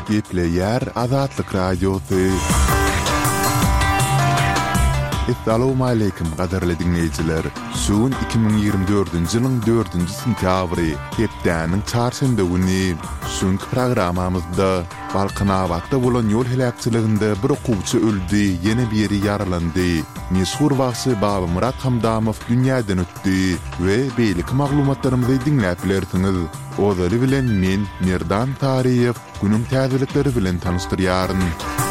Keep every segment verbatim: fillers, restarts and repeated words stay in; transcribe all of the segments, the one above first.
Gepleyer Azatlyk Radiosu. Assalamu alaykum qadarly dinleyijiler. Şuun iki bin ýygrimi dördünji ýylyň dördünji sentýabry, hepdäniň çarşamba güni şuň programamyzda Balqanabatda bolan ýol helakçylygynda bir okuwçy öldü, ýene biri ýaralandy. Meşhur wagty Baba Murat Hamdamow dünýäden ötdi we beýlik maglumatlarymyzy dinläp bilersiňiz. Ozary bilen men Merdan Tariýew günüň täzelikleri bilen tanışdyrýaryn.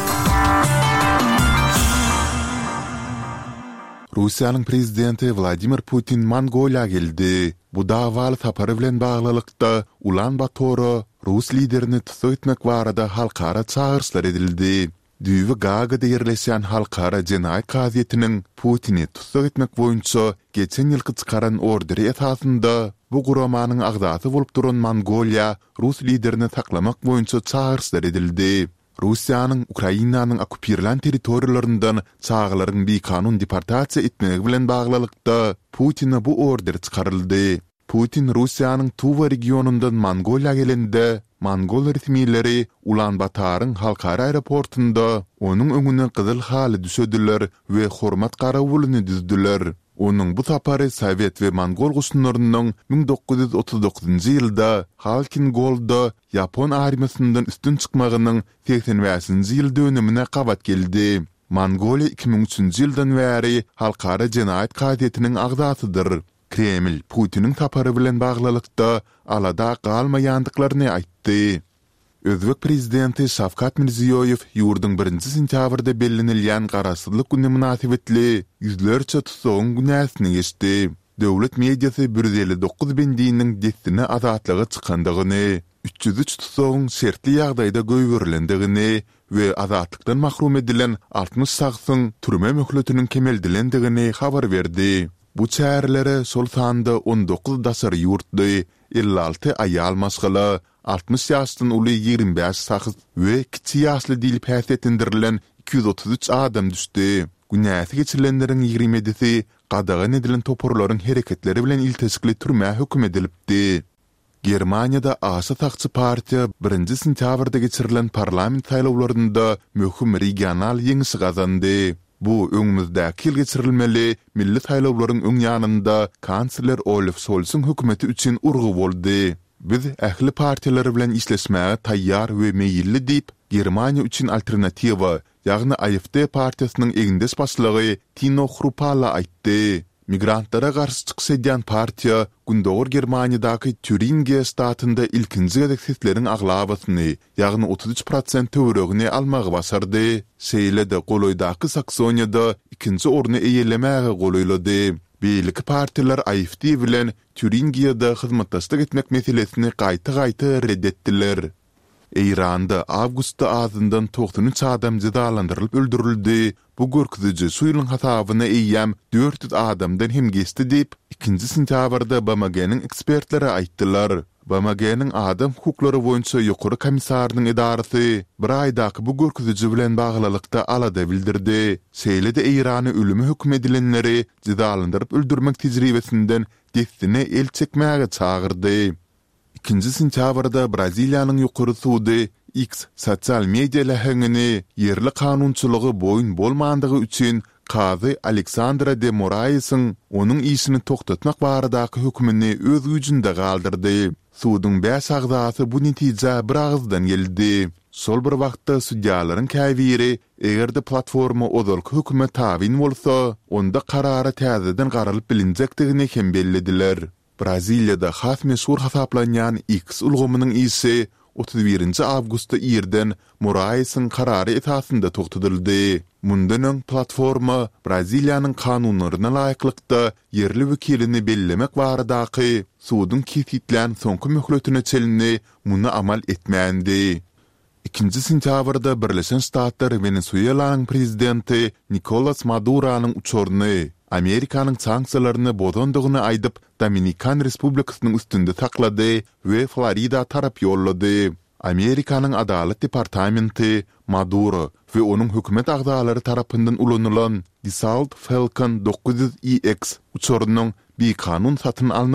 Russiýanyň prezidenti Vladimir Putin Mongoliýa geldi. Bu davaly sapary bilen baglylykda Ulan Bator Rus liderini tutsak etmek barada halkara çağırışlar edildi. Düýbi Gagada ýerleşýän halkara jenaýat gazetiniň Putin'i tutsak etmek boýunça geçen ýylky çykaran orderi esasında bu guramanyň agdaty bolup duran Mongoliýa Rus liderini saklamak boýunça çağırışlar edildi. Russiýanyň Ukrainanyň okupirlan territoriýalaryndan çağlaryň bir kanun deportasiýa etmegi bilen baglylykda Putin'e bu order çykaryldy. Putin Russiýanyň Tuva regionundan Mongoliýa gelende Mongol resmiýetleri Ulan Bataryň halkara aeroportunda onuň öňüne gyzyl haly düşediler we hormat garawylyny düzdiler. Onuň bu sapary Sowet we Mongol gussunlarynyň bin dokuz ýüz otuz dokuzynjy ýylda Halkin Golda Yapon armiýasyndan üstün çykmagynyň seksen beşinji ýyl dönemine gabat geldi. Mongoliýa iki bin üçinji ýyldan bäri halkara jenaýat gazetiniň agdatydyr. Kreml Putin'in sapary bilen baglylykda alada galmaýandyklaryny aýtdy. Özbek prezidenti Şavkat Mirziýoýew ýurduň birinji sentýabrda bellenilýän garaşsyzlyk güni münasibetli ýüzlerçe tutsagyň günäsini geçdi. Döwlet mediýasy bir yüz elli dokuz bendiniň destine azatlygy çykandygyny, üç yüz üç tutsagyň şertli ýagdaýda göýberilendigi we azatlykdan mahrum edilen altmış şahsyň türme möhletiniň kemeldilendigini habar berdi. Bu çärlere sol sanda on dokuz daşary ýurtdy, elli alty aýal masgaly, altmış ýaşdan uly ýigrimä beş şahs we kiçi ýaşly diýilip häsiýetlendirilen iki yüz otuz üç adam düşdi. Günäsi geçirilenleriň ýigrimä edisi gadagan edilen toporlaryň hereketleri bilen iltesikli türme höküm edilipdi. Germaniýada Aşa Takçy partiýa birinji sentýabrda geçirilen parlament saýlawlarynda möhüm regional ýeňişi gazandy. Bu öňümüzdäki ýyl geçirilmeli milli saýlawlaryň öň ýanynda kansler Olaf Scholz'un hökümeti üçin urgu boldy. Biz ähli partiýalar bilen işleşmäge taýýar we meýilli diýip Germaniýa üçin alternatiwa, ýagny A F D partiýasynyň eňdes başlygy Tino Chrupalla aýtdy. Migrantlara garşy çykyş edýän partiýa gündogor Germaniýadaky Türingiýa statynda ilkinji gezek sesleriň aglabasyny, ýagny otuz üç prosent töweregini almagy başardy. Şeýle-de Goloýdaky Saksoniýada ikinji orny eýelemäge golaýlady. Beýleki partiýalar A F D bilen Türingiýada hyzmatdaşlyk etmek meselesini gaýta-gaýta reddetdiler. Eýranda awgustda azyndan doksan üç adam cezalandyrylyp öldürildi. Bu görküzüji suýlyň hasabyna eýýäm dört yüz adamdan hem geçdi diýip ikinji sentýabrda Bamaganyň ekspertleri aýtdylar. Bamaganyň adam hukuklary boýunça ýokary komissarynyň edarasy bir aýdaky bu görküzüji bilen baglylykda alada bildirdi. Şeýle-de Eýrany ölüme hökm edilenleri cezalandyryp öldürmek tejribesinden destine el çekmäge çağırdy. İkinji sentýabrda Braziliýanyň ýokary sudy X sosial media lahaňyny yerli kanunçylygy boýun bolmandygy üçin Kazy Aleksandra de Moraesyň onuň işini toktatmak baradaky hökmüni öz güýjünde galdyrdy. Sudyň beş agdasy bu netije bir agızdan geldi. Sol bir wagtda sudyalaryň käbiri egerde platforma ozalky höküme tabin bolsa, onda karara täzeden garalyp bilinjekdigini hem bellediler. Braziliýada has meşhur hasaplanýan X ulgamynyň isi otuz birinji awgustda ýerden Moraesyň karary esasında toktatyldy. Mundan platforma Braziliýanyň kanunlaryna laýyklykda yerli wekilini bellemek baradaky sudyň kesitlen soňky möhletine çelini muny amal etmändi. İkinji sentýabrda Birleşen Ştatlar Wenesuelanyň prezidenti Nicolas Maduronyň uçurny Amerikanyň sanksiýalaryny bozandygyny aýdyp Dominikan Respublikasynyň üstünde taklady we Florida tarap ýollady. Amerikanyň Adalet Departamenti Maduro we onuň hökümet agdalary tarapyndan ulanylan Dassault Falcon dokuz yüz E X uçurunyň bir kanun satyn